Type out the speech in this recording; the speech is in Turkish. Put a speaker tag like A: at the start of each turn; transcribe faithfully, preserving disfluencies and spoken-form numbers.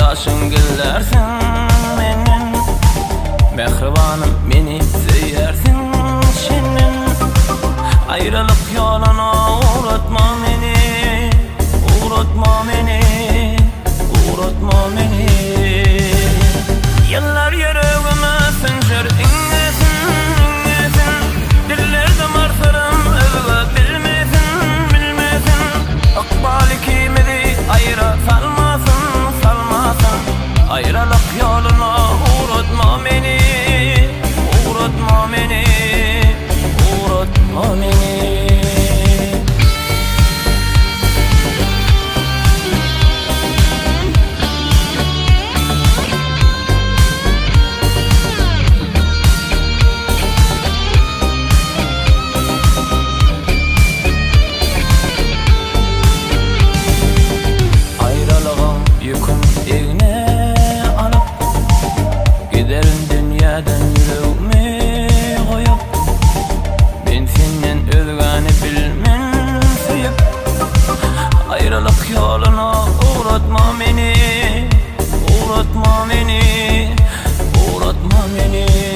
A: yaşın güllersin menin, mehribanım beni seyyersin senin. Ayrılık yoluna uğratma beni, uğratma beni, uğratma beni. Yıllar yüreğime sıncır inlesin, inlesin. Dillerde martarım övgü bilmesin, bilmesin. Akbal ikimizi ayrı salmasın, salmasın. Ayrılık yoluna uğratma beni, uğratma beni, uğratma beni. Yükün eline alıp giderin dünyadan yüreğimi koyup, ben senden özgani bilmen suyup. Ayrılık yoluna uğratma beni, uğratma beni, uğratma beni.